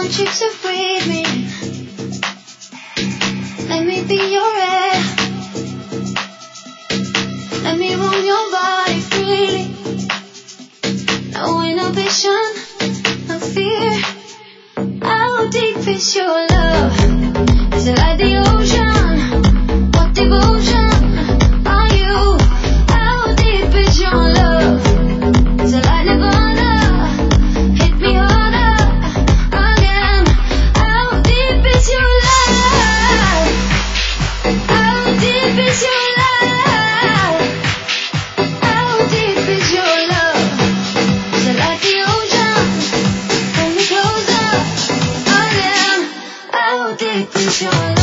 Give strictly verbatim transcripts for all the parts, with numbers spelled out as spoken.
want you to breathe me. Let me be your air. Let me roam your body freely. No inhibition, no fear. How deep is your love? Is it like the ocean? What devotion are you? How deep is your love? Is it like Nirvana? Hit me harder again. How deep is your love? How deep is your love? How deep is your love? Is it like the ocean? Pull me closer again. How deep is your love?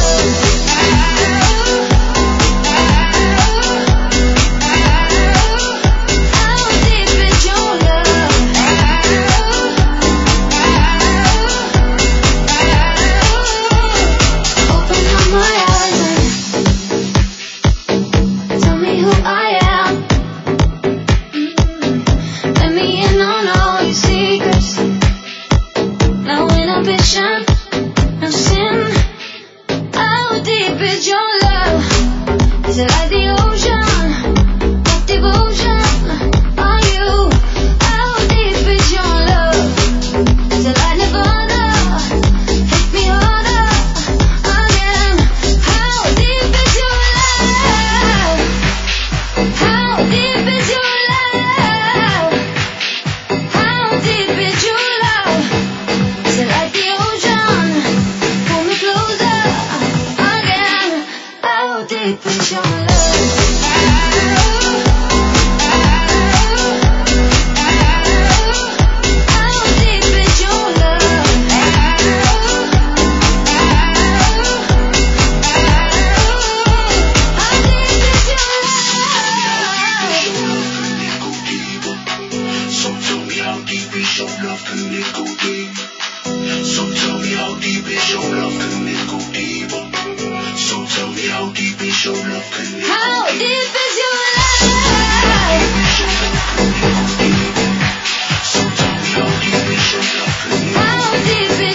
How deep